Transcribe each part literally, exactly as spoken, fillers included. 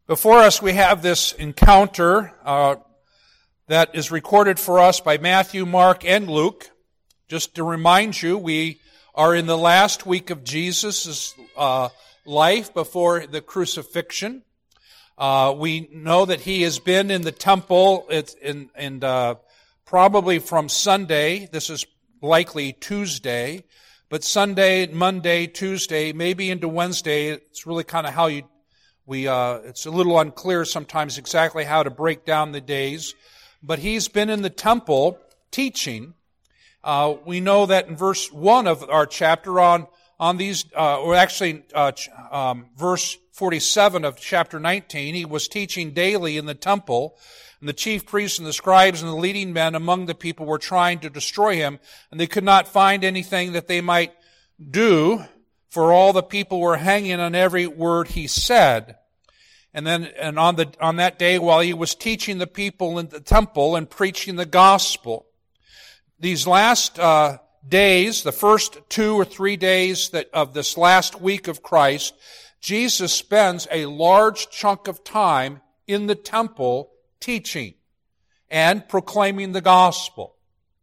Before us we have this encounter uh, that is recorded for us by Matthew, Mark, and Luke. Just to remind you, we are in the last week of Jesus' uh, life before the crucifixion. Uh, we know that he has been in the temple it's in, and uh, probably from Sunday, this is likely Tuesday, but Sunday, Monday, Tuesday, maybe into Wednesday, it's really kind of how you We, uh, it's a little unclear sometimes exactly how to break down the days, but he's been in the temple teaching. Uh, we know that in verse one of our chapter on, on these, uh, or actually, uh, um, verse forty-seven of chapter nineteen, he was teaching daily in the temple, and the chief priests and the scribes and the leading men among the people were trying to destroy him, and they could not find anything that they might do, for all the people were hanging on every word he said. And then, and on the, on that day, while he was teaching the people in the temple and preaching the gospel, these last, uh, days, the first two or three days that, of this last week of Christ, Jesus spends a large chunk of time in the temple teaching and proclaiming the gospel.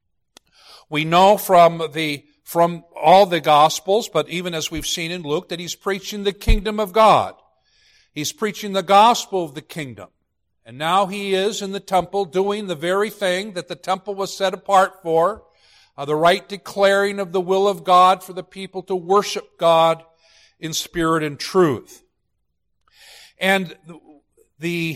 We know from the From all the Gospels, but even as we've seen in Luke, that he's preaching the kingdom of God. He's preaching the gospel of the kingdom. And now he is in the temple doing the very thing that the temple was set apart for, uh, the right declaring of the will of God for the people to worship God in spirit and truth. And the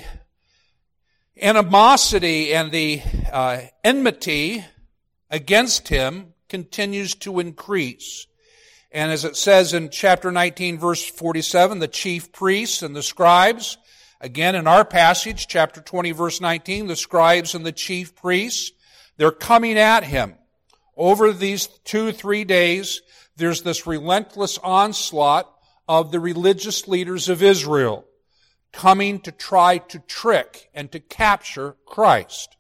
animosity and the uh, enmity against him continues to increase. And as it says in chapter nineteen, verse forty-seven, the chief priests and the scribes, again in our passage, chapter twenty, verse nineteen, the scribes and the chief priests, they're coming at him. Over these two, three days, there's this relentless onslaught of the religious leaders of Israel coming to try to trick and to capture Christ.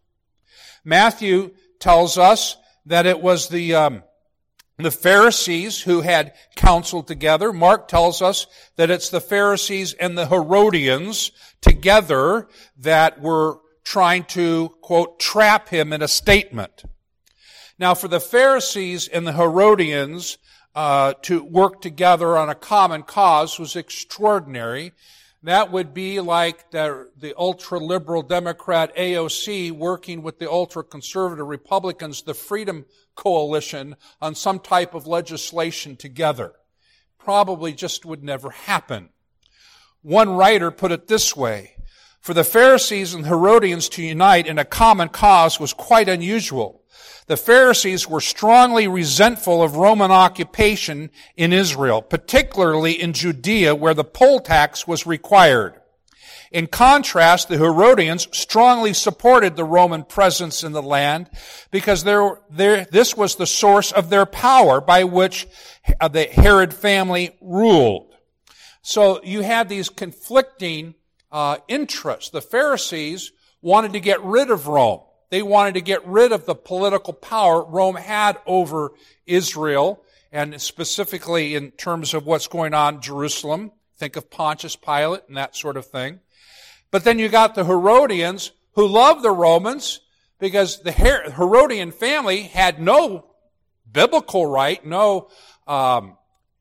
Matthew tells us that it was the um, the Pharisees who had counseled together. Mark tells us that it's the Pharisees and the Herodians together that were trying to, quote, trap him in a statement. Now, for the Pharisees and the Herodians uh, to work together on a common cause was extraordinary. That would be like the, the ultra-liberal Democrat A O C working with the ultra-conservative Republicans, the Freedom Coalition, on some type of legislation together. Probably just would never happen. One writer put it this way: for the Pharisees and Herodians to unite in a common cause was quite unusual. The Pharisees were strongly resentful of Roman occupation in Israel, particularly in Judea, where the poll tax was required. In contrast, the Herodians strongly supported the Roman presence in the land because there, there, this was the source of their power by which the Herod family ruled. So you had these conflicting uh, interests. The Pharisees wanted to get rid of Rome. They wanted to get rid of the political power Rome had over Israel, and specifically in terms of what's going on in Jerusalem. Think of Pontius Pilate and that sort of thing. But then you got the Herodians who loved the Romans because the Herodian family had no biblical right, no um,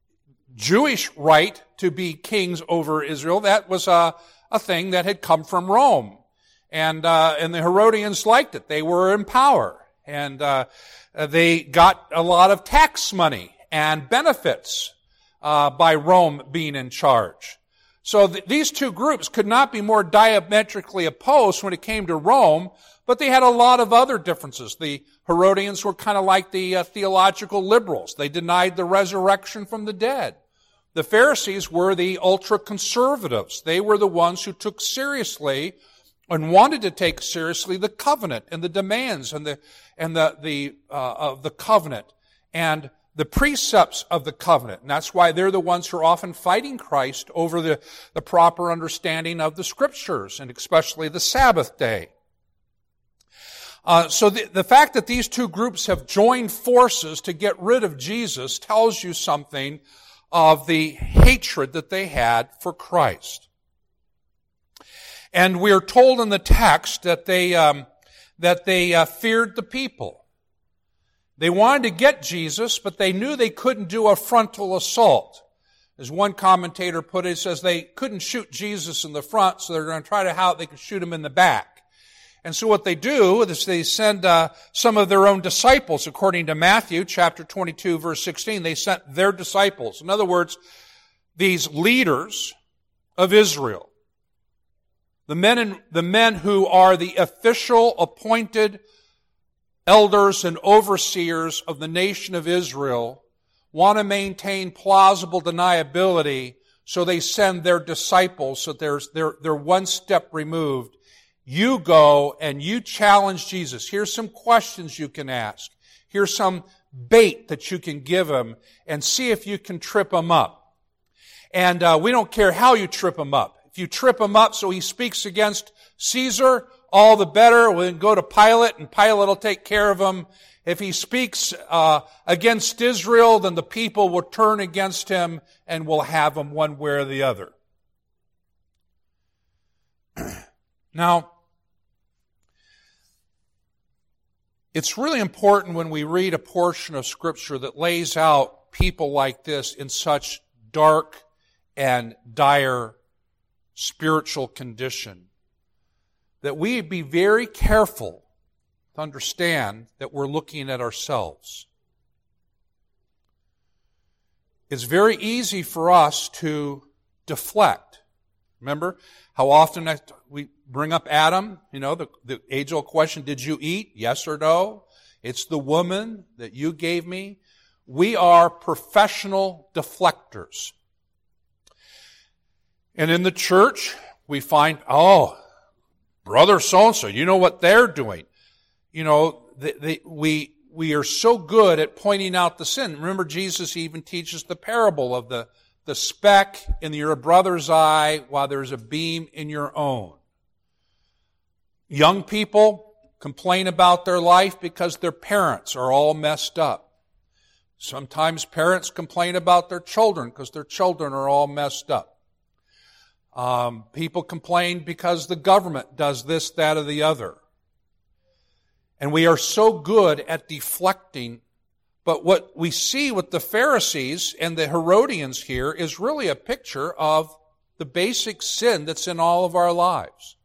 Jewish right to be kings over Israel. That was a, a thing that had come from Rome. And, uh, and the Herodians liked it. They were in power. And, uh, they got a lot of tax money and benefits, uh, by Rome being in charge. So th- these two groups could not be more diametrically opposed when it came to Rome, but they had a lot of other differences. The Herodians were kind of like the uh, theological liberals. They denied the resurrection from the dead. The Pharisees were the ultra-conservatives. They were the ones who took seriously and wanted to take seriously the covenant and the demands and the and the the uh, of the covenant and the precepts of the covenant. And that's why they're the ones who are often fighting Christ over the, the proper understanding of the Scriptures, and especially the Sabbath day. Uh, so the, the fact that these two groups have joined forces to get rid of Jesus tells you something of the hatred that they had for Christ. And we are told in the text that they, um, that they uh, feared the people. They wanted to get Jesus, but they knew they couldn't do a frontal assault. As one commentator put it, he says they couldn't shoot Jesus in the front, so they're going to try to how they could shoot him in the back. And so what they do is they send uh, some of their own disciples, according to Matthew chapter twenty-two, verse sixteen. They sent their disciples. In other words, these leaders of Israel, the men and the men who are the official appointed elders and overseers of the nation of Israel, want to maintain plausible deniability, so they send their disciples, so there's, they're, they're one step removed. You go and you challenge Jesus. Here's some questions you can ask. Here's some bait that you can give him and see if you can trip him up. And uh, we don't care how you trip him up. If you trip him up so he speaks against Caesar, all the better. We'll then go to Pilate, and Pilate will take care of him. If he speaks uh, against Israel, then the people will turn against him and will have him one way or the other. Now, it's really important when we read a portion of Scripture that lays out people like this in such dark and dire spiritual condition, that we be very careful to understand that we're looking at ourselves. It's very easy for us to deflect. Remember how often I, we bring up Adam, you know, the, the age-old question, did you eat? Yes or no? It's the woman that you gave me. We are professional deflectors. And in the church, we find, oh, brother so-and-so, you know what they're doing. You know, they, they, we we are so good at pointing out the sin. Remember, Jesus even teaches the parable of the, the speck in your brother's eye while there's a beam in your own. Young people complain about their life because their parents are all messed up. Sometimes parents complain about their children because their children are all messed up. Um, people complain because the government does this, that, or the other. And we are so good at deflecting. But what we see with the Pharisees and the Herodians here is really a picture of the basic sin that's in all of our lives.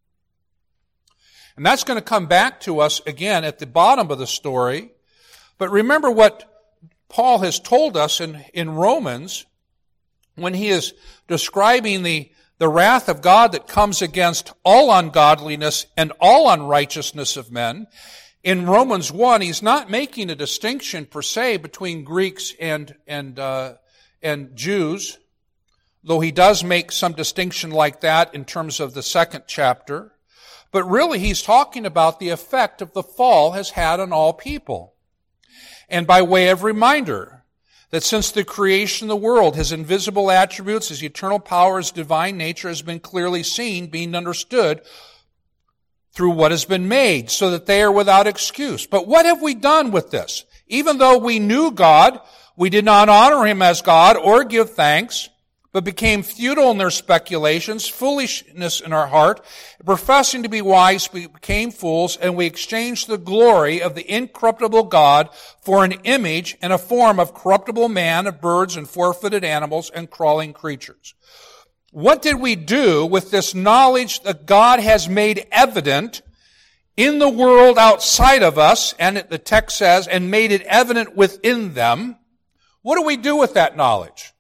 And that's going to come back to us again at the bottom of the story. But remember what Paul has told us in, in Romans when he is describing the The wrath of God that comes against all ungodliness and all unrighteousness of men. In Romans one, he's not making a distinction per se between Greeks and and uh, and Jews, though he does make some distinction like that in terms of the second chapter. But really, he's talking about the effect of the fall has had on all people. And by way of reminder, that since the creation of the world, his invisible attributes, his eternal power, his divine nature has been clearly seen, being understood through what has been made, so that they are without excuse. But what have we done with this? Even though we knew God, we did not honor him as God or give thanks, but became futile in their speculations, foolishness in our heart. Professing to be wise, we became fools, and we exchanged the glory of the incorruptible God for an image and a form of corruptible man, of birds and four-footed animals and crawling creatures. What did we do with this knowledge that God has made evident in the world outside of us, and the text says, and made it evident within them? What do we do with that knowledge?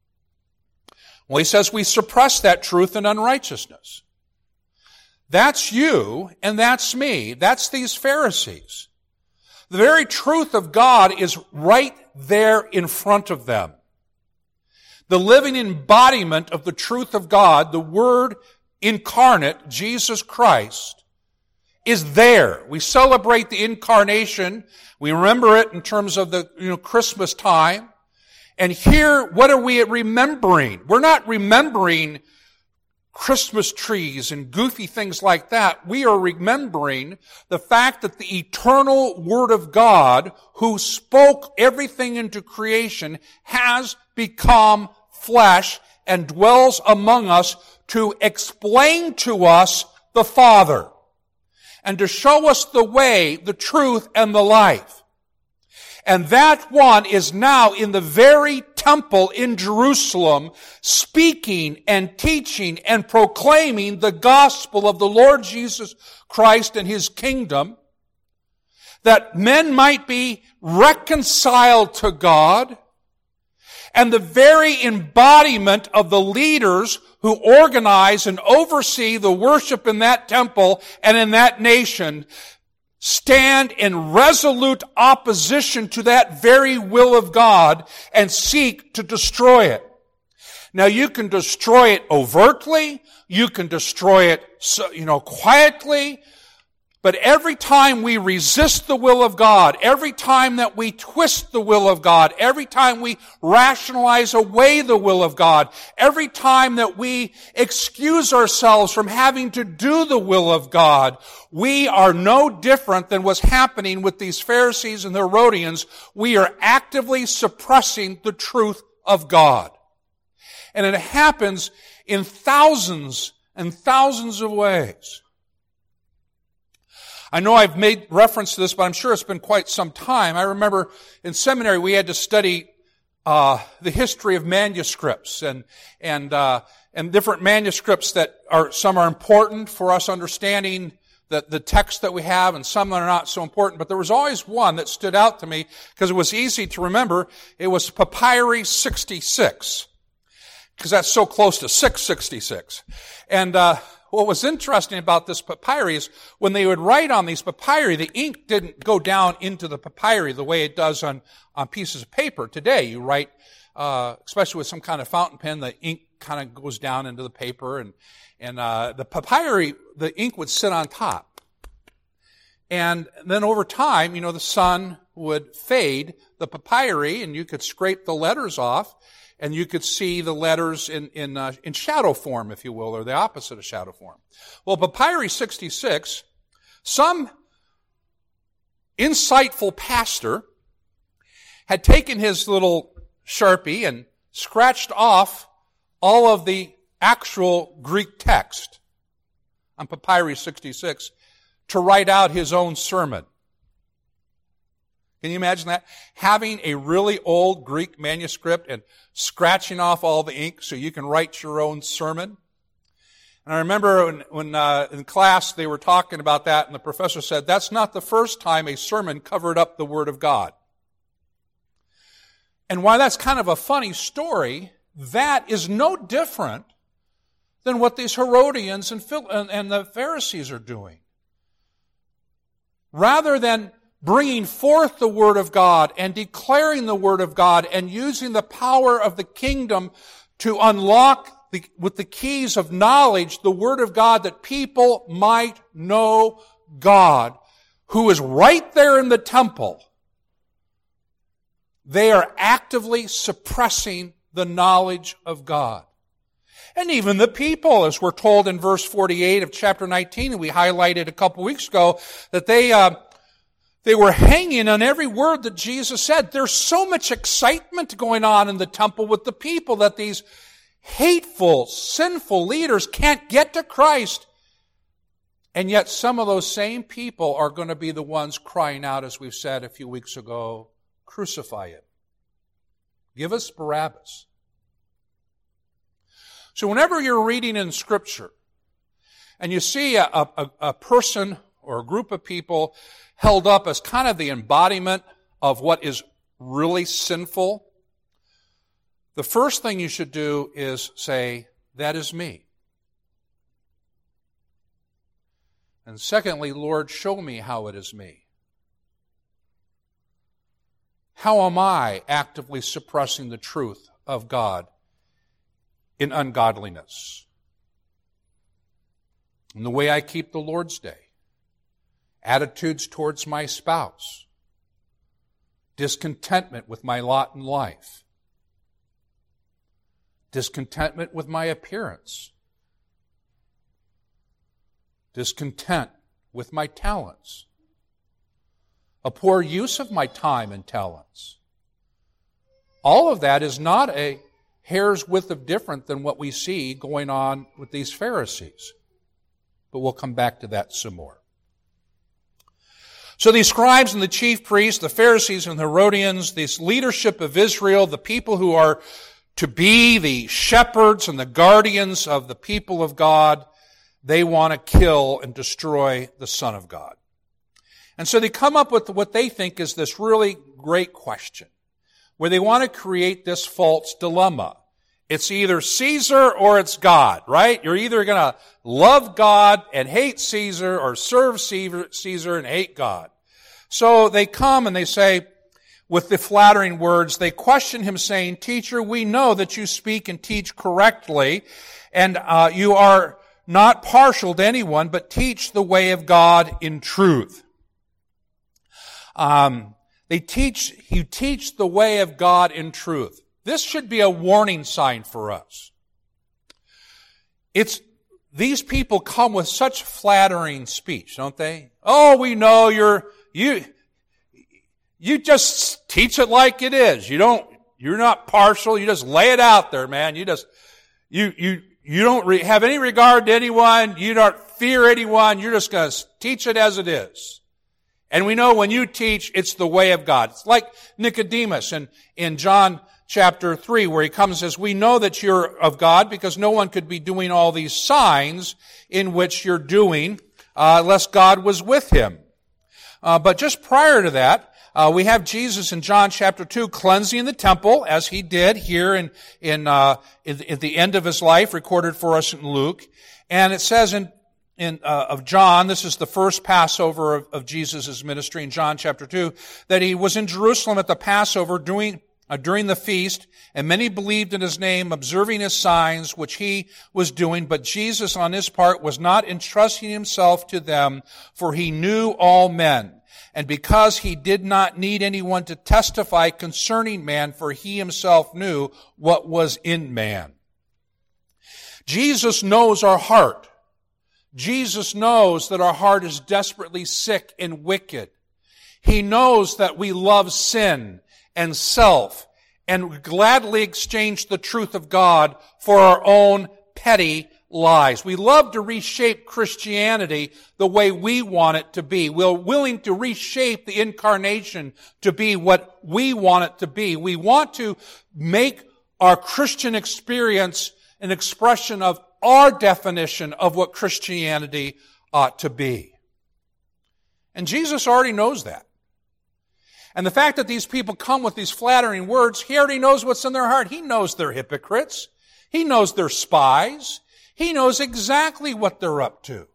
Well, he says we suppress that truth in unrighteousness. That's you and that's me. That's these Pharisees. The very truth of God is right there in front of them. The living embodiment of the truth of God, the Word incarnate, Jesus Christ, is there. We celebrate the incarnation. We remember it in terms of the you know, Christmas time. And here, what are we remembering? We're not remembering Christmas trees and goofy things like that. We are remembering the fact that the eternal Word of God, who spoke everything into creation, has become flesh and dwells among us to explain to us the Father and to show us the way, the truth, and the life. And that one is now in the very temple in Jerusalem, speaking and teaching and proclaiming the gospel of the Lord Jesus Christ and His kingdom, that men might be reconciled to God, and the very embodiment of the leaders who organize and oversee the worship in that temple and in that nation stand in resolute opposition to that very will of God and seek to destroy it. Now, you can destroy it overtly, you can destroy it, you know, quietly, but every time we resist the will of God, every time that we twist the will of God, every time we rationalize away the will of God, every time that we excuse ourselves from having to do the will of God, we are no different than what's happening with these Pharisees and the Herodians. We are actively suppressing the truth of God. And it happens in thousands and thousands of ways. I know I've made reference to this, but I'm sure it's been quite some time. I remember in seminary we had to study uh the history of manuscripts and and uh and different manuscripts that are, some are important for us understanding the, the text that we have, and some that are not so important. But there was always one that stood out to me because it was easy to remember. It was Papyri sixty-six, because that's so close to six sixty-six. And uh what was interesting about this papyri is when they would write on these papyri, the ink didn't go down into the papyri the way it does on, on pieces of paper today. You write, uh, especially with some kind of fountain pen, the ink kind of goes down into the paper, and, and, uh, the papyri, the ink would sit on top. And then over time, you know, the sun would fade the papyri, and you could scrape the letters off, and you could see the letters in in, uh, in shadow form, if you will, or the opposite of shadow form. Well, Papyri sixty-six, some insightful pastor had taken his little Sharpie and scratched off all of the actual Greek text on Papyri sixty-six to write out his own sermon. Can you imagine that? Having a really old Greek manuscript and scratching off all the ink so you can write your own sermon. And I remember when, when uh, in class they were talking about that, and the professor said, that's not the first time a sermon covered up the Word of God. And while that's kind of a funny story, that is no different than what these Herodians and, and, and the Pharisees are doing. Rather than bringing forth the Word of God and declaring the Word of God and using the power of the kingdom to unlock the, with the keys of knowledge the Word of God, that people might know God, who is right there in the temple, they are actively suppressing the knowledge of God. And even the people, as we're told in verse forty-eight of chapter nineteen, and we highlighted a couple weeks ago, that they uh, They were hanging on every word that Jesus said. There's so much excitement going on in the temple with the people that these hateful, sinful leaders can't get to Christ. And yet some of those same people are going to be the ones crying out, as we've said a few weeks ago, crucify it. Give us Barabbas. So whenever you're reading in Scripture and you see a, a, a person or a group of people held up as kind of the embodiment of what is really sinful, the first thing you should do is say, that is me. And secondly, Lord, show me how it is me. How am I actively suppressing the truth of God in ungodliness? In the way I keep the Lord's Day. Attitudes towards my spouse. Discontentment with my lot in life. Discontentment with my appearance. Discontent with my talents. A poor use of my time and talents. All of that is not a hair's width of different than what we see going on with these Pharisees. But we'll come back to that some more. So these scribes and the chief priests, the Pharisees and the Herodians, this leadership of Israel, the people who are to be the shepherds and the guardians of the people of God, they want to kill and destroy the Son of God. And so they come up with what they think is this really great question, where they want to create this false dilemma. It's either Caesar or it's God, right? You're either going to love God and hate Caesar, or serve Caesar and hate God. So they come and they say, with the flattering words, they question him saying, "Teacher, we know that you speak and teach correctly, and uh, you are not partial to anyone, but teach the way of God in truth." Um, they teach, you teach the way of God in truth. This should be a warning sign for us. It's, these people come with such flattering speech, don't they? Oh, we know you're, you, you just teach it like it is. You don't, you're not partial. You just lay it out there, man. You just, you, you, you don't re- have any regard to anyone. You don't fear anyone. You're just going to teach it as it is. And we know when you teach, it's the way of God. It's like Nicodemus in, in John chapter three, where he comes and says, "We know that you're of God because no one could be doing all these signs in which you're doing uh, unless God was with him." Uh, but just prior to that, uh, we have Jesus in John chapter two cleansing the temple, as he did here in, in, uh, in, at the end of his life, recorded for us in Luke. And it says in In, uh, of John, this is the first Passover of, of Jesus' ministry in John chapter two, that he was in Jerusalem at the Passover doing, uh, during the feast, and many believed in his name, observing his signs, which he was doing. But Jesus, on his part, was not entrusting himself to them, for he knew all men. And because he did not need anyone to testify concerning man, for he himself knew what was in man. Jesus knows our heart. Jesus knows that our heart is desperately sick and wicked. He knows that we love sin and self and gladly exchange the truth of God for our own petty lies. We love to reshape Christianity the way we want it to be. We're willing to reshape the incarnation to be what we want it to be. We want to make our Christian experience an expression of our definition of what Christianity ought to be. And Jesus already knows that. And the fact that these people come with these flattering words, he already knows what's in their heart. He knows they're hypocrites. He knows they're spies. He knows exactly what they're up to.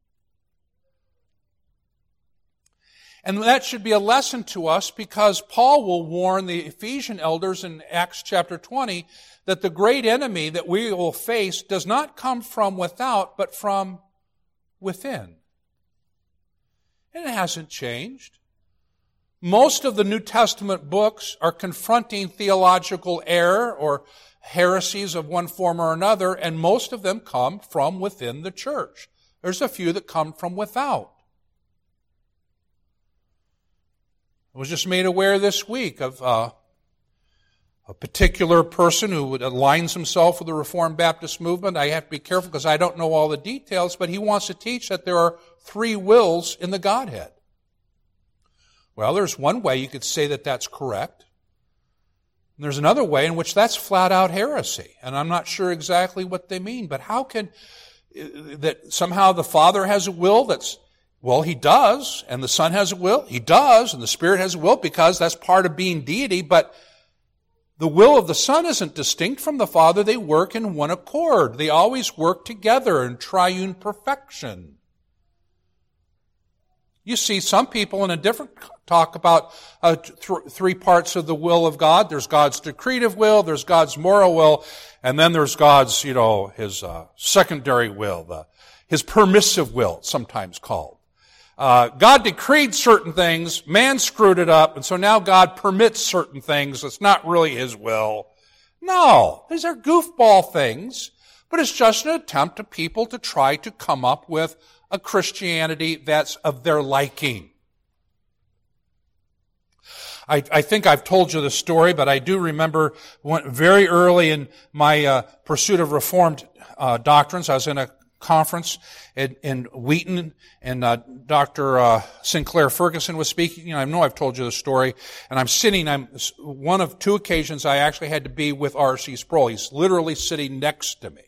And that should be a lesson to us, because Paul will warn the Ephesian elders in Acts chapter twenty that the great enemy that we will face does not come from without, but from within. And it hasn't changed. Most of the New Testament books are confronting theological error or heresies of one form or another, and most of them come from within the church. There's a few that come from without. I was just made aware this week of uh, a particular person who aligns himself with the Reformed Baptist movement. I have to be careful because I don't know all the details, but he wants to teach that there are three wills in the Godhead. Well, there's one way you could say that that's correct. And there's another way in which that's flat out heresy. And I'm not sure exactly what they mean, but how can, that somehow the Father has a will that's, well, he does, and the Son has a will, he does, and the Spirit has a will, because that's part of being deity, but the will of the Son isn't distinct from the Father. They work in one accord. They always work together in triune perfection. You see some people in a different talk about uh, th- three parts of the will of God. There's God's decretive will, there's God's moral will, and then there's God's, you know, his uh, secondary will, the, his permissive will, sometimes called. Uh, God decreed certain things, man screwed it up, and so now God permits certain things. It's not really his will. No, these are goofball things, but it's just an attempt of people to try to come up with a Christianity that's of their liking. I, I think I've told you the story, but I do remember when, very early in my uh, pursuit of Reformed uh, doctrines, I was in a conference in, in Wheaton, and uh, Doctor Uh, Sinclair Ferguson was speaking. You know, I know I've told you the story, and I'm sitting. I'm one of two occasions I actually had to be with R C Sproul. He's literally sitting next to me,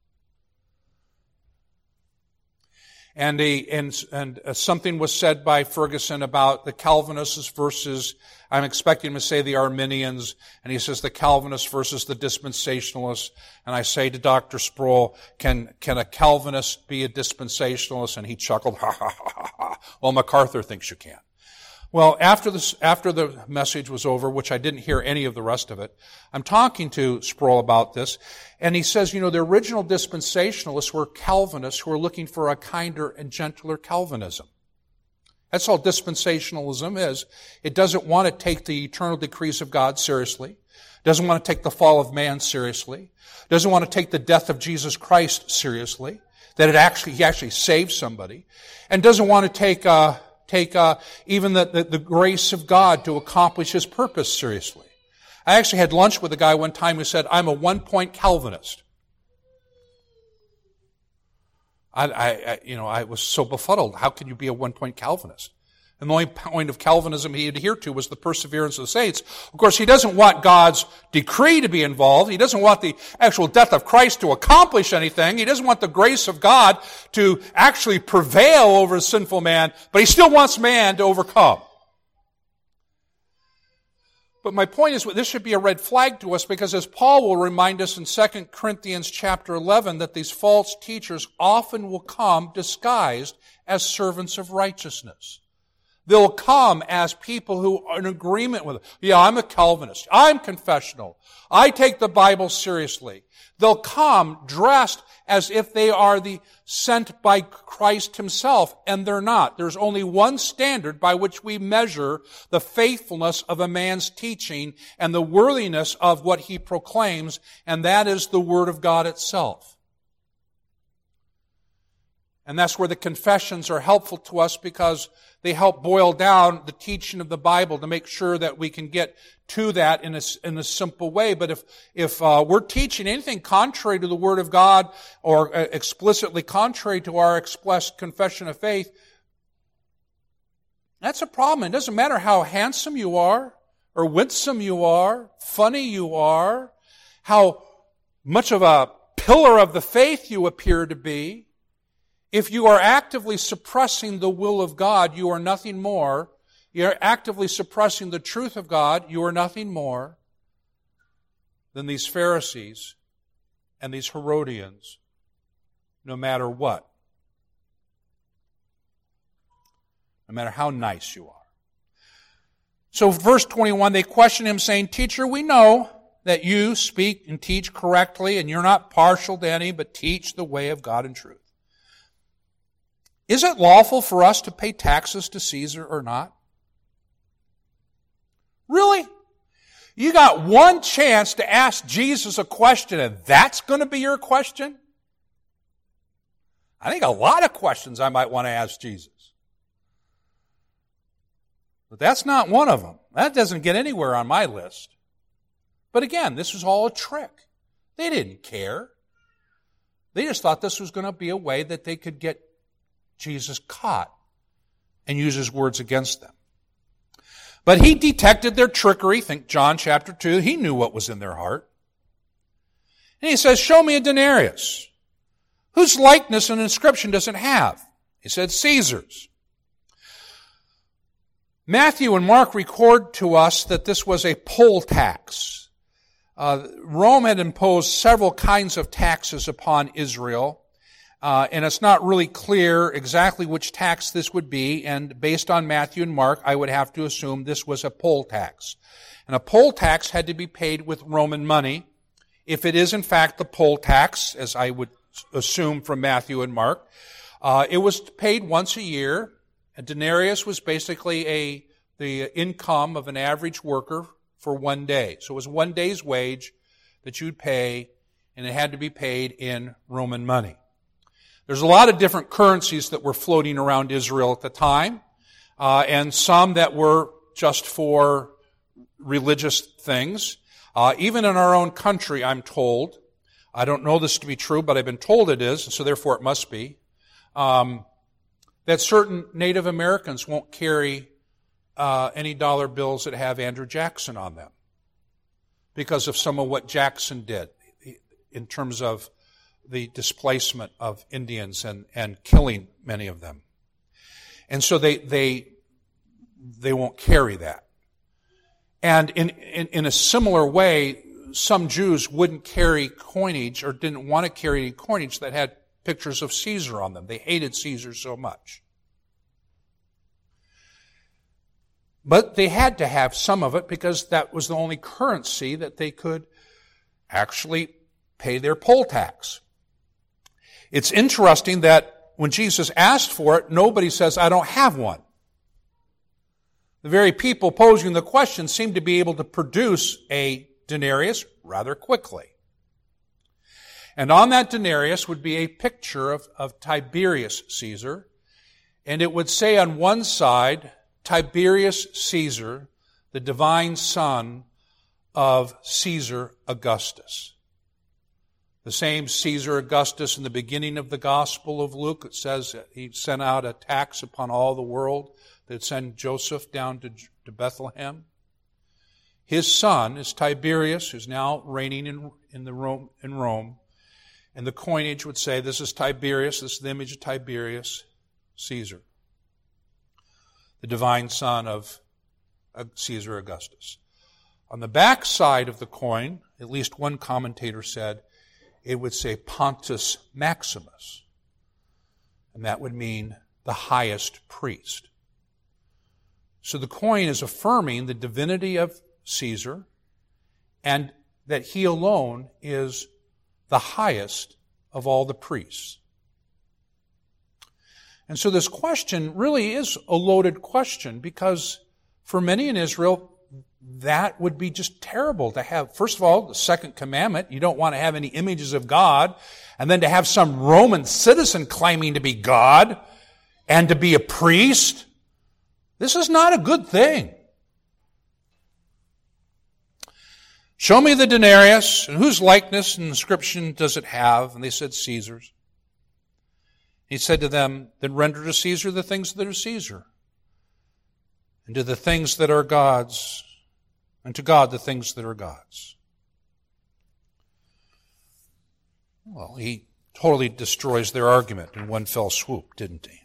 and he, and and uh, something was said by Ferguson about the Calvinists versus, I'm expecting him to say the Arminians, and he says the Calvinists versus the Dispensationalists. And I say to Doctor Sproul, can, can a Calvinist be a dispensationalist? And he chuckled, ha, ha, ha, ha, ha. Well, MacArthur thinks you can. Well, after this, after the message was over, which I didn't hear any of the rest of it, I'm talking to Sproul about this, and he says, you know, the original dispensationalists were Calvinists who were looking for a kinder and gentler Calvinism. That's all dispensationalism is. It doesn't want to take the eternal decrees of God seriously. Doesn't want to take the fall of man seriously. Doesn't want to take the death of Jesus Christ seriously. That it actually, he actually saved somebody. And doesn't want to take, uh, take, uh, even the, the, the grace of God to accomplish His purpose seriously. I actually had lunch with a guy one time who said, I'm a one-point Calvinist. I, I, you know, I was so befuddled. How can you be a one-point Calvinist? And the only point of Calvinism he adhered to was the perseverance of the saints. Of course, he doesn't want God's decree to be involved. He doesn't want the actual death of Christ to accomplish anything. He doesn't want the grace of God to actually prevail over a sinful man, but he still wants man to overcome. But my point is, this should be a red flag to us, because as Paul will remind us in Second Corinthians chapter eleven, that these false teachers often will come disguised as servants of righteousness. They'll come as people who are in agreement with it. Yeah, I'm a Calvinist. I'm confessional. I take the Bible seriously. They'll come dressed as if they are the sent by Christ Himself, and they're not. There's only one standard by which we measure the faithfulness of a man's teaching and the worthiness of what he proclaims, and that is the Word of God itself. And that's where the confessions are helpful to us, because they help boil down the teaching of the Bible to make sure that we can get to that in a, in a simple way. But if, if uh, we're teaching anything contrary to the Word of God, or uh, explicitly contrary to our expressed confession of faith, that's a problem. It doesn't matter how handsome you are, or winsome you are, funny you are, how much of a pillar of the faith you appear to be. If you are actively suppressing the will of God, you are nothing more. You're actively suppressing the truth of God, you are nothing more than these Pharisees and these Herodians, no matter what. No matter how nice you are. So verse twenty-one, they question him saying, Teacher, we know that you speak and teach correctly, and you're not partial to any, but teach the way of God in truth. Is it lawful for us to pay taxes to Caesar or not? Really? You got one chance to ask Jesus a question, and that's going to be your question? I think a lot of questions I might want to ask Jesus. But that's not one of them. That doesn't get anywhere on my list. But again, this was all a trick. They didn't care. They just thought this was going to be a way that they could get Jesus caught and use His words against them. But He detected their trickery. Think John chapter two. He knew what was in their heart. And He says, show me a denarius. Whose likeness and inscription does it have? He said, Caesar's. Matthew and Mark record to us that this was a poll tax. Uh, Rome had imposed several kinds of taxes upon Israel. Uh, and it's not really clear exactly which tax this would be, and based on Matthew and Mark, I would have to assume this was a poll tax. And a poll tax had to be paid with Roman money. If it is in fact the poll tax, as I would assume from Matthew and Mark, uh, it was paid once a year. A denarius was basically a the income of an average worker for one day. So it was one day's wage that you'd pay, and it had to be paid in Roman money. There's a lot of different currencies that were floating around Israel at the time, uh, and some that were just for religious things. Uh, even in our own country, I'm told, I don't know this to be true, but I've been told it is, so therefore it must be, um, that certain Native Americans won't carry uh, any dollar bills that have Andrew Jackson on them because of some of what Jackson did in terms of the displacement of Indians and, and killing many of them. And so they they they won't carry that. And in, in, in a similar way, some Jews wouldn't carry coinage or didn't want to carry any coinage that had pictures of Caesar on them. They hated Caesar so much. But they had to have some of it because that was the only currency that they could actually pay their poll tax. It's interesting that when Jesus asked for it, nobody says, I don't have one. The very people posing the question seem to be able to produce a denarius rather quickly. And on that denarius would be a picture of, of Tiberius Caesar, and it would say on one side, Tiberius Caesar, the divine son of Caesar Augustus. The same Caesar Augustus in the beginning of the Gospel of Luke, it says that he sent out a tax upon all the world that sent Joseph down to, to Bethlehem. His son is Tiberius, who's now reigning in, in, the Rome, in Rome. And the coinage would say, this is Tiberius, this is the image of Tiberius Caesar, the divine son of Caesar Augustus. On the back side of the coin, at least one commentator said, it would say Pontus Maximus. And that would mean the highest priest. So the coin is affirming the divinity of Caesar and that he alone is the highest of all the priests. And so this question really is a loaded question because for many in Israel, that would be just terrible to have. First of all, the second commandment, you don't want to have any images of God, and then to have some Roman citizen claiming to be God and to be a priest. This is not a good thing. Show me the denarius, and whose likeness and inscription does it have? And they said, Caesar's. He said to them, then render to Caesar the things that are Caesar, and to the things that are God's, and to God the things that are God's. Well, he totally destroys their argument in one fell swoop, didn't he?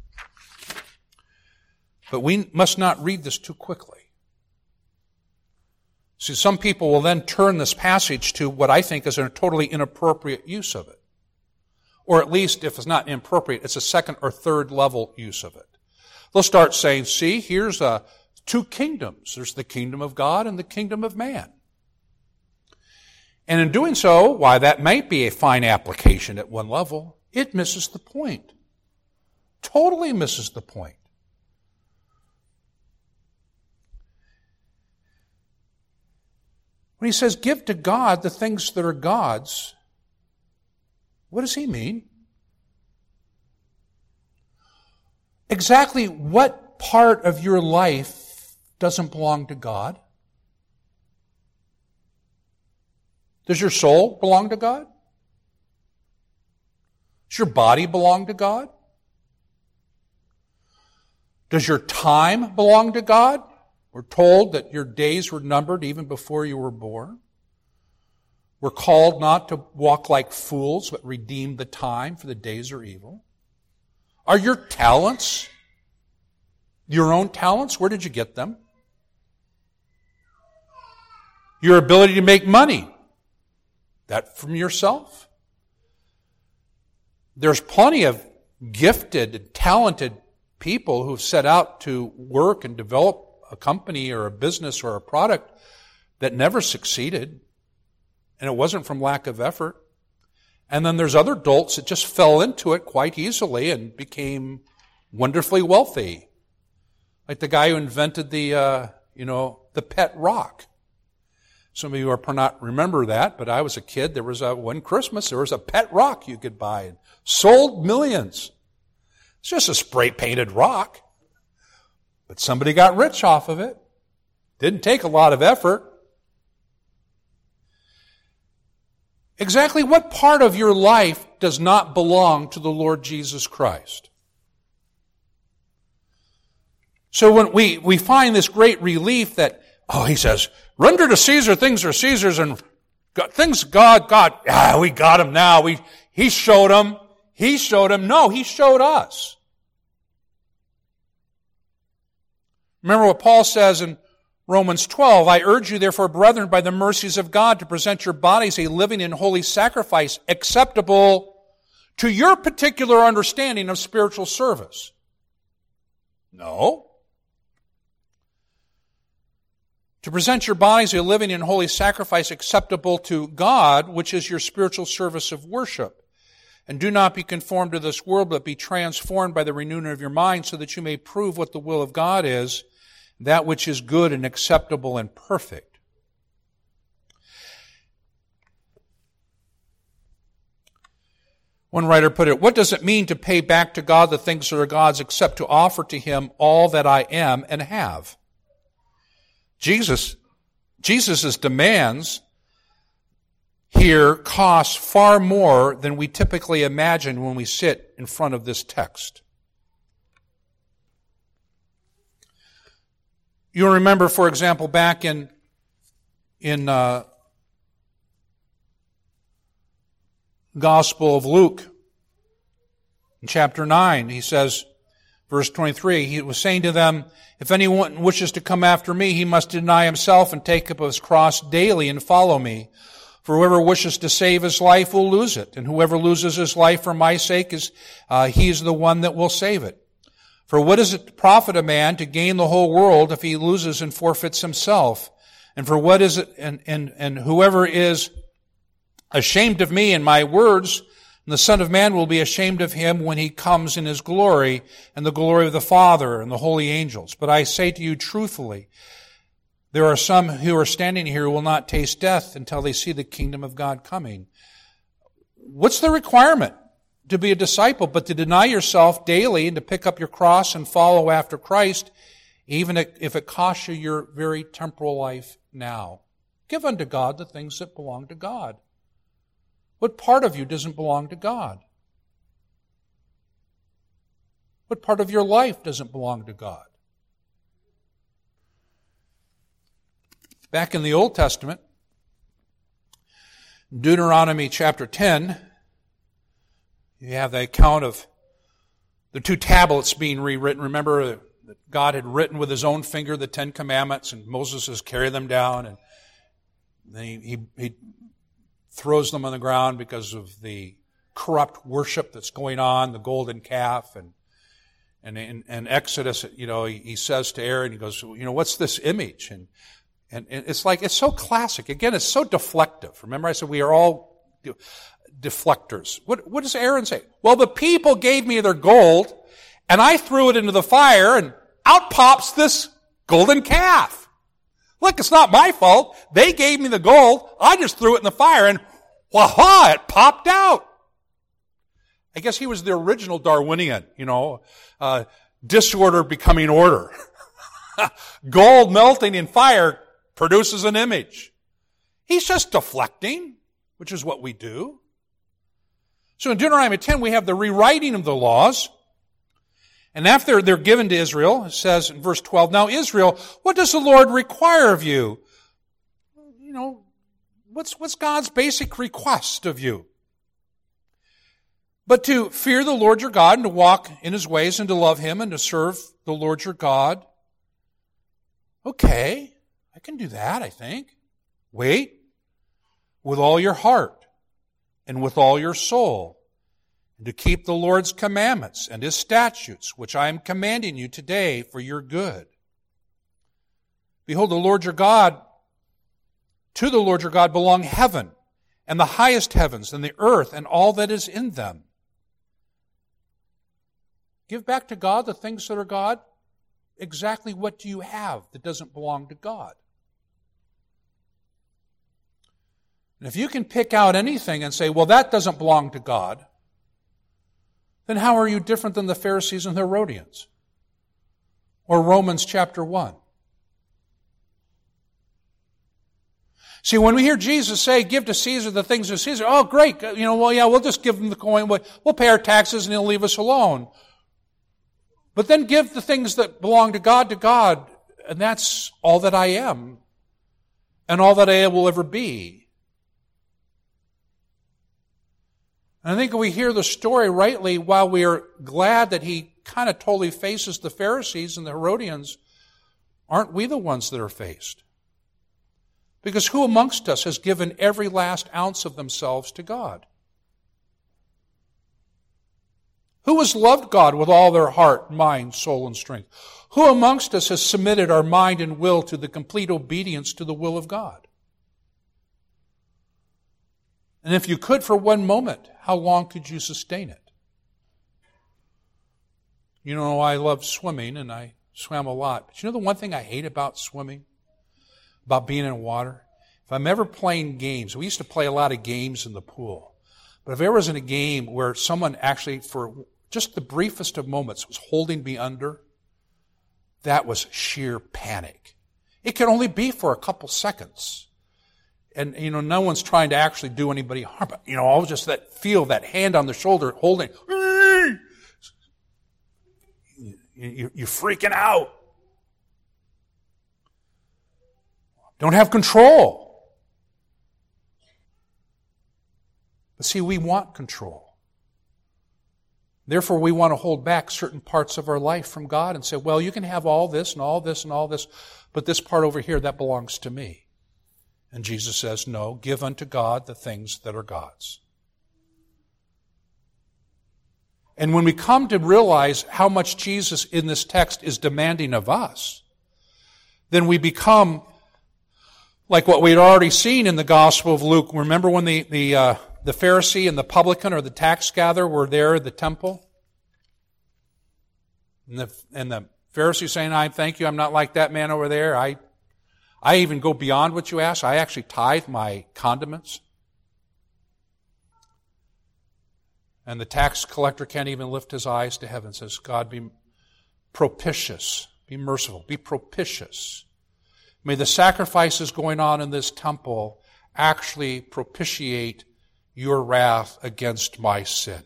But we must not read this too quickly. See, some people will then turn this passage to what I think is a totally inappropriate use of it. Or at least, if it's not inappropriate, it's a second or third level use of it. They'll start saying, see, here's uh, two kingdoms. There's the kingdom of God and the kingdom of man. And in doing so, why that might be a fine application at one level, it misses the point. Totally misses the point. When he says, give to God the things that are God's, what does he mean? Exactly what part of your life doesn't belong to God? Does your soul belong to God? Does your body belong to God? Does your time belong to God? We're told that your days were numbered even before you were born. We're called not to walk like fools, but redeem the time, for the days are evil. Are your talents your own talents? Where did you get them? Your ability to make money, that from yourself? There's plenty of gifted and talented people who've set out to work and develop a company or a business or a product that never succeeded. And it wasn't from lack of effort. And then there's other adults that just fell into it quite easily and became wonderfully wealthy. Like the guy who invented the, uh, you know, the pet rock. Some of you are not remember that, but I was a kid. There was a, one Christmas, there was a pet rock you could buy and sold millions. It's just a spray painted rock. But somebody got rich off of it. Didn't take a lot of effort. Exactly what part of your life does not belong to the Lord Jesus Christ? So when we, we find this great relief that, oh, he says, render to Caesar things are Caesar's, and God, things God, God, ah, we got him now. We, he showed him. He showed him. No, he showed us. Remember what Paul says in Romans twelve, I urge you therefore, brethren, by the mercies of God, to present your bodies a living and holy sacrifice, acceptable to your particular understanding of spiritual service. No. To present your bodies a living and holy sacrifice acceptable to God, which is your spiritual service of worship. And do not be conformed to this world, but be transformed by the renewing of your mind, so that you may prove what the will of God is, that which is good and acceptable and perfect. One writer put it, what does it mean to pay back to God the things that are God's, except to offer to Him all that I am and have? Jesus, Jesus' demands here cost far more than we typically imagine when we sit in front of this text. You'll remember, for example, back in in uh, Gospel of Luke, in chapter nine, he says, verse twenty-three, he was saying to them, if anyone wishes to come after me, he must deny himself and take up his cross daily and follow me. For whoever wishes to save his life will lose it, and whoever loses his life for my sake, is uh, he is the one that will save it. For what does it profit a man to gain the whole world if he loses and forfeits himself? And for what is it, and, and, and whoever is ashamed of me and my words, and the Son of Man will be ashamed of him when he comes in his glory, and the glory of the Father and the holy angels. But I say to you truthfully, there are some who are standing here who will not taste death until they see the kingdom of God coming. What's the requirement to be a disciple? But to deny yourself daily and to pick up your cross and follow after Christ, even if it costs you your very temporal life now. Give unto God the things that belong to God. What part of you doesn't belong to God? What part of your life doesn't belong to God? Back in the Old Testament, Deuteronomy chapter ten, you have the account of the two tablets being rewritten. Remember that God had written with His own finger the Ten Commandments, and Moses has carried them down, and then he, he, he throws them on the ground because of the corrupt worship that's going on, the golden calf, and and in, in Exodus, you know, he, he says to Aaron, he goes, you know, what's this image? And And it's like, it's so classic. Again, it's so deflective. Remember I said we are all deflectors. What, what does Aaron say? Well, the people gave me their gold, and I threw it into the fire, and out pops this golden calf. Look, it's not my fault. They gave me the gold. I just threw it in the fire, and wah-ha, it popped out. I guess he was the original Darwinian, you know, uh, disorder becoming order. Gold melting in fire produces an image. He's just deflecting, which is what we do. So in Deuteronomy ten, we have the rewriting of the laws. And after they're given to Israel, it says in verse twelve, now Israel, what does the Lord require of you? You know, what's, what's God's basic request of you? But to fear the Lord your God and to walk in His ways and to love Him and to serve the Lord your God. Okay, I can do that, I think. Wait, with all your heart and with all your soul, and to keep the Lord's commandments and His statutes, which I am commanding you today for your good. Behold, the Lord your God, to the Lord your God belong heaven and the highest heavens and the earth and all that is in them. Give back to God the things that are God. Exactly what do you have that doesn't belong to God? And if you can pick out anything and say, well, that doesn't belong to God, then how are you different than the Pharisees and the Herodians? Or Romans chapter one? See, when we hear Jesus say, give to Caesar the things of Caesar, oh, great. You know, well, yeah, we'll just give him the coin. We'll pay our taxes and he'll leave us alone. But then give the things that belong to God to God, and that's all that I am and all that I will ever be. And I think we hear the story rightly, while we are glad that he kind of totally faces the Pharisees and the Herodians, aren't we the ones that are faced? Because who amongst us has given every last ounce of themselves to God? Who has loved God with all their heart, mind, soul, and strength? Who amongst us has submitted our mind and will to the complete obedience to the will of God? And if you could for one moment, how long could you sustain it? You know, I love swimming and I swam a lot. But you know the one thing I hate about swimming? About being in water? If I'm ever playing games, we used to play a lot of games in the pool. But if I was in a game where someone actually, for just the briefest of moments, was holding me under, that was sheer panic. It could only be for a couple seconds. And, you know, no one's trying to actually do anybody harm. But, you know, I'll just that feel that hand on the shoulder holding. You're freaking out. Don't have control. But see, we want control. Therefore, we want to hold back certain parts of our life from God and say, well, you can have all this and all this and all this, but this part over here, that belongs to me. And Jesus says, no, give unto God the things that are God's. And when we come to realize how much Jesus in this text is demanding of us, then we become like what we had already seen in the Gospel of Luke. Remember when the the, uh, the Pharisee and the publican or the tax gatherer were there at the temple? And the, and the Pharisee saying, I thank you, I'm not like that man over there. I, I even go beyond what you ask. I actually tithe my condiments. And the tax collector can't even lift his eyes to heaven. Says, God, be propitious, be merciful, be propitious. May the sacrifices going on in this temple actually propitiate your wrath against my sin.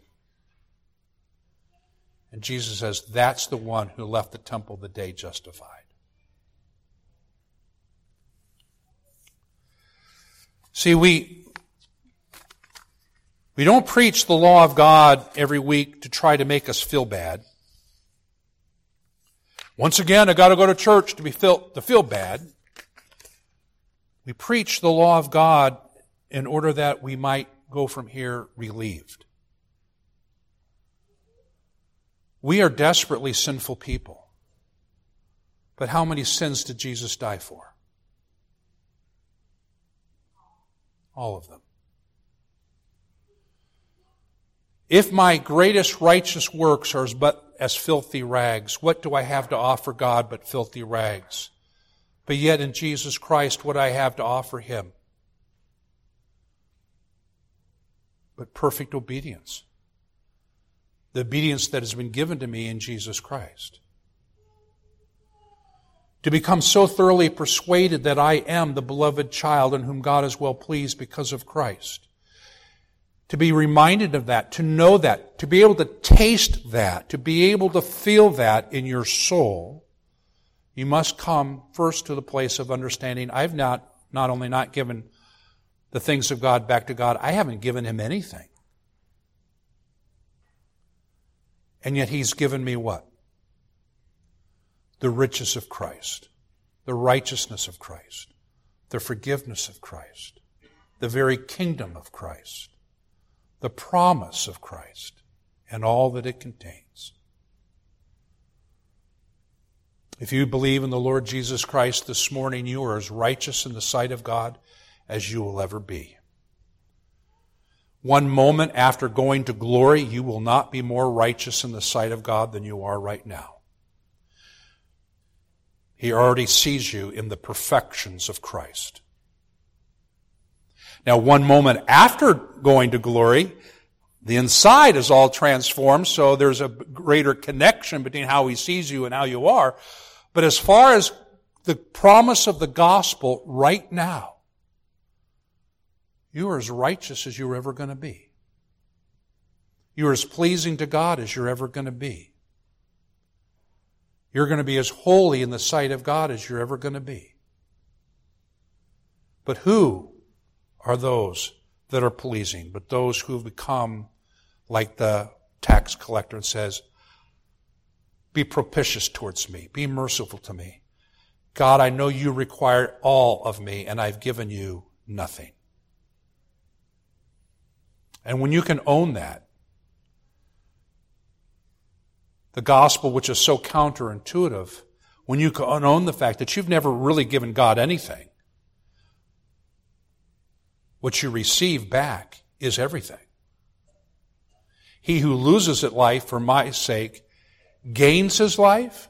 And Jesus says, that's the one who left the temple the day justified. See, we, we don't preach the law of God every week to try to make us feel bad. Once again, I got to go to church to be feel, to feel bad. We preach the law of God in order that we might go from here relieved. We are desperately sinful people. But how many sins did Jesus die for? All of them. If my greatest righteous works are but as filthy rags, what do I have to offer God but filthy rags? But yet in Jesus Christ, what I have to offer Him? But perfect obedience. The obedience that has been given to me in Jesus Christ. To become so thoroughly persuaded that I am the beloved child in whom God is well pleased because of Christ. To be reminded of that, to know that, to be able to taste that, to be able to feel that in your soul, you must come first to the place of understanding, I've not, not only not given the things of God back to God, I haven't given Him anything. And yet He's given me what? The riches of Christ, the righteousness of Christ, the forgiveness of Christ, the very kingdom of Christ, the promise of Christ, and all that it contains. If you believe in the Lord Jesus Christ this morning, you are as righteous in the sight of God as you will ever be. One moment after going to glory, you will not be more righteous in the sight of God than you are right now. He already sees you in the perfections of Christ. Now, one moment after going to glory, the inside is all transformed, so there's a greater connection between how He sees you and how you are. But as far as the promise of the gospel right now, you are as righteous as you're ever going to be. You are as pleasing to God as you're ever going to be. You're going to be as holy in the sight of God as you're ever going to be. But who are those that are pleasing? But those who have become like the tax collector and says, be propitious towards me. Be merciful to me. God, I know you require all of me, and I've given you nothing. And when you can own that, the gospel, which is so counterintuitive, when you can own the fact that you've never really given God anything, what you receive back is everything. He who loses his life for my sake gains his life.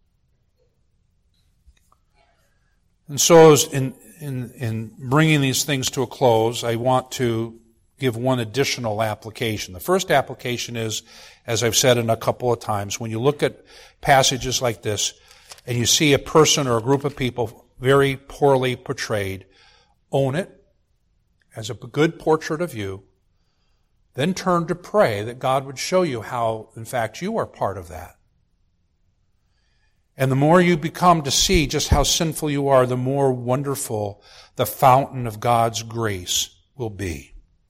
And so as in, in, in bringing these things to a close, I want to give one additional application. The first application is, as I've said in a couple of times, when you look at passages like this and you see a person or a group of people very poorly portrayed, own it as a good portrait of you, then turn to pray that God would show you how, in fact, you are part of that. And the more you become to see just how sinful you are, the more wonderful the fountain of God's grace will be.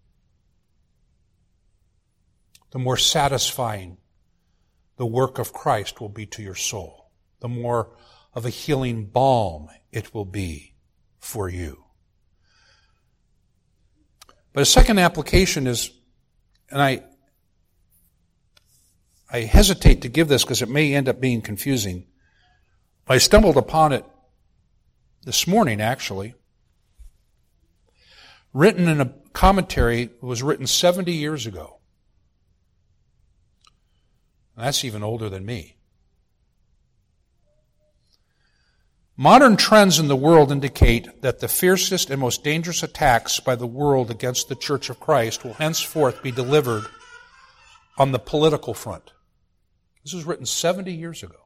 The more satisfying the work of Christ will be to your soul. The more of a healing balm it will be for you. But a second application is, and I, I hesitate to give this because it may end up being confusing. I stumbled upon it this morning, actually. Written in a commentary, it was written seventy years ago. And that's even older than me. Modern trends in the world indicate that the fiercest and most dangerous attacks by the world against the Church of Christ will henceforth be delivered on the political front. This was written seventy years ago.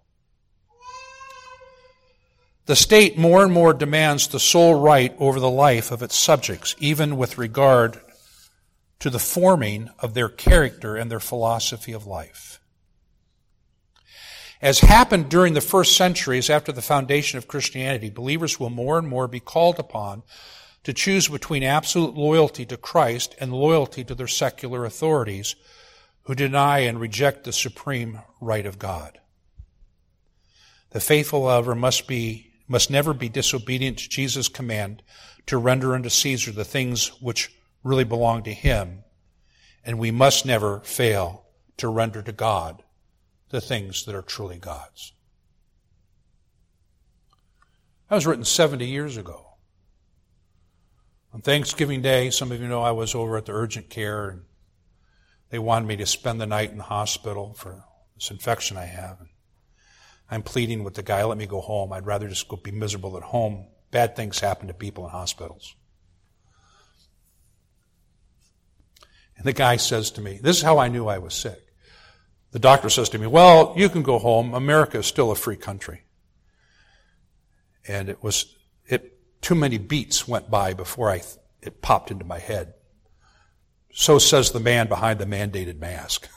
The state more and more demands the sole right over the life of its subjects, even with regard to the forming of their character and their philosophy of life. As happened during the first centuries after the foundation of Christianity, believers will more and more be called upon to choose between absolute loyalty to Christ and loyalty to their secular authorities who deny and reject the supreme right of God. The faithful, however, must be must never be disobedient to Jesus' command to render unto Caesar the things which really belong to him, and we must never fail to render to God the things that are truly God's. That was written seventy years ago. On Thanksgiving Day, some of you know I was over at the urgent care, and they wanted me to spend the night in the hospital for this infection I have. I'm pleading with the guy, let me go home. I'd rather just go be miserable at home. Bad things happen to people in hospitals. And the guy says to me, this is how I knew I was sick. The doctor says to me, well, you can go home. America is still a free country. And it was, it, too many beats went by before I, it popped into my head. So says the man behind the mandated mask.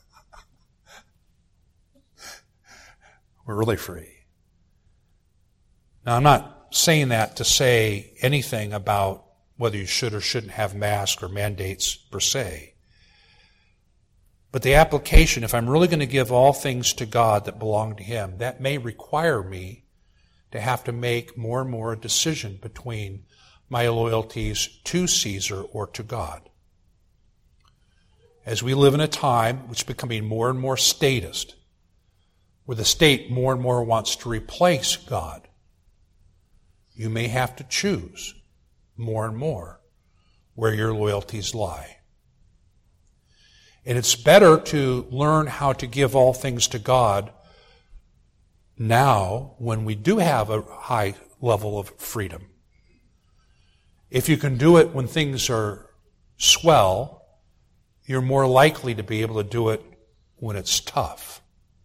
We're really free. Now, I'm not saying that to say anything about whether you should or shouldn't have masks or mandates per se. But the application, if I'm really going to give all things to God that belong to Him, that may require me to have to make more and more a decision between my loyalties to Caesar or to God. As we live in a time which is becoming more and more statist, where the state more and more wants to replace God, you may have to choose more and more where your loyalties lie. And it's better to learn how to give all things to God now when we do have a high level of freedom. If you can do it when things are swell, you're more likely to be able to do it when it's tough.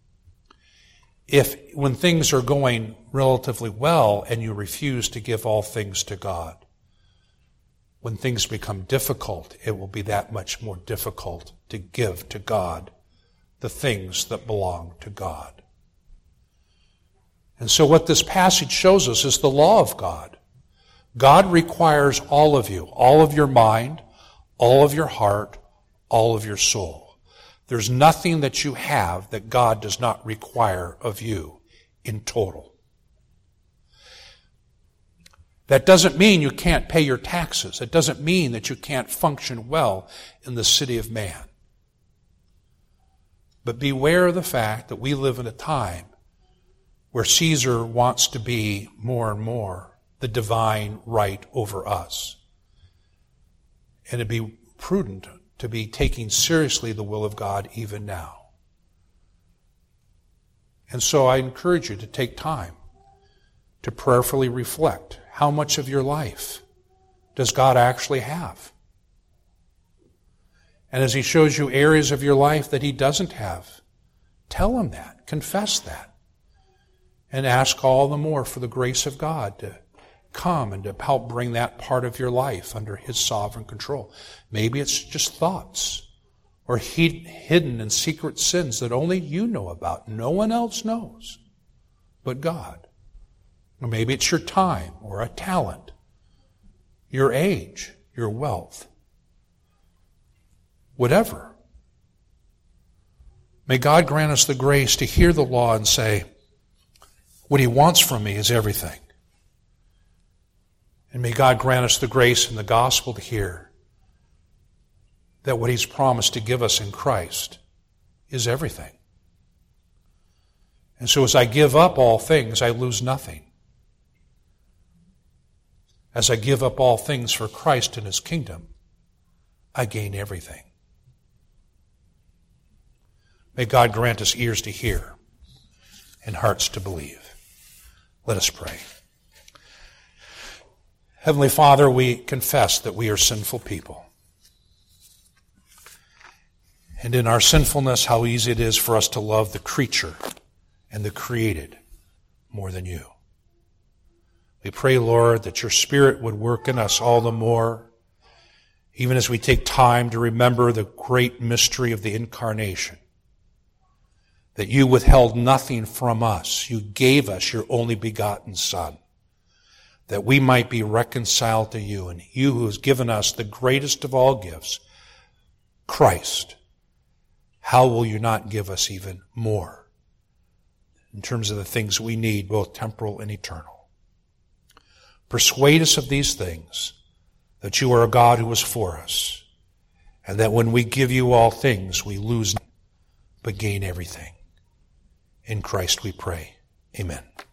If when things are going relatively well and you refuse to give all things to God, when things become difficult, it will be that much more difficult to give to God the things that belong to God. And so what this passage shows us is the law of God. God requires all of you, all of your mind, all of your heart, all of your soul. There's nothing that you have that God does not require of you in total. That doesn't mean you can't pay your taxes. It doesn't mean that you can't function well in the city of man. But beware of the fact that we live in a time where Caesar wants to be more and more the divine right over us. And it'd be prudent to be taking seriously the will of God even now. And so I encourage you to take time to prayerfully reflect. How much of your life does God actually have? And as He shows you areas of your life that He doesn't have, tell Him that, confess that, and ask all the more for the grace of God to come and to help bring that part of your life under His sovereign control. Maybe it's just thoughts or hidden and secret sins that only you know about. No one else knows but God. Or maybe it's your time or a talent, your age, your wealth. Whatever. May God grant us the grace to hear the law and say, what He wants from me is everything. And may God grant us the grace in the gospel to hear that what He's promised to give us in Christ is everything. And so as I give up all things, I lose nothing. As I give up all things for Christ and His kingdom, I gain everything. May God grant us ears to hear and hearts to believe. Let us pray. Heavenly Father, we confess that we are sinful people. And in our sinfulness, how easy it is for us to love the creature and the created more than You. We pray, Lord, that Your Spirit would work in us all the more, even as we take time to remember the great mystery of the incarnation. That You withheld nothing from us. You gave us Your only begotten Son, that we might be reconciled to You. And You who has given us the greatest of all gifts, Christ, how will You not give us even more in terms of the things we need, both temporal and eternal? Persuade us of these things, that You are a God who is for us, and that when we give You all things, we lose nothing, but gain everything. In Christ we pray. Amen.